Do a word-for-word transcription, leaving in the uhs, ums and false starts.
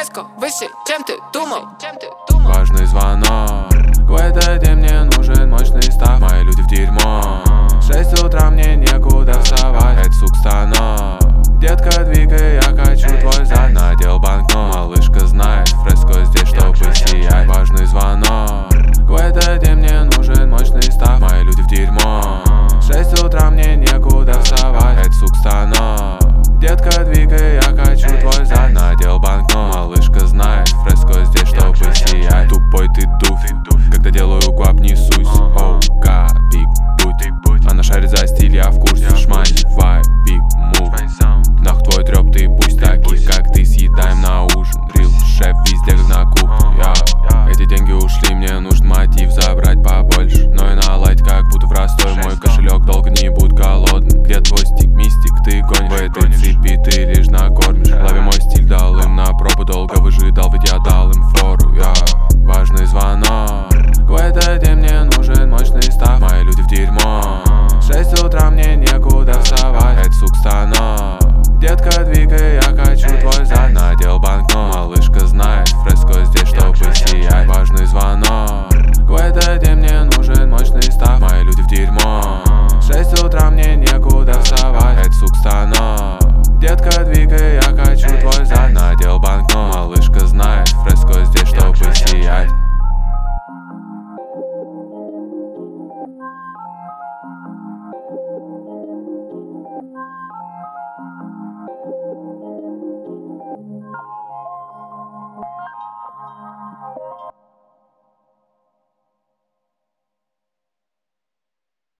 Фреско выше, чем ты думал. Важный звонок. В этот день мне нужен мощный став. Мои люди в дерьмо. В шесть утра мне некуда вставать. Это сук станок. Детка, двигай, я хочу твой зад. Надел банкнот, малышка знает, Фреско здесь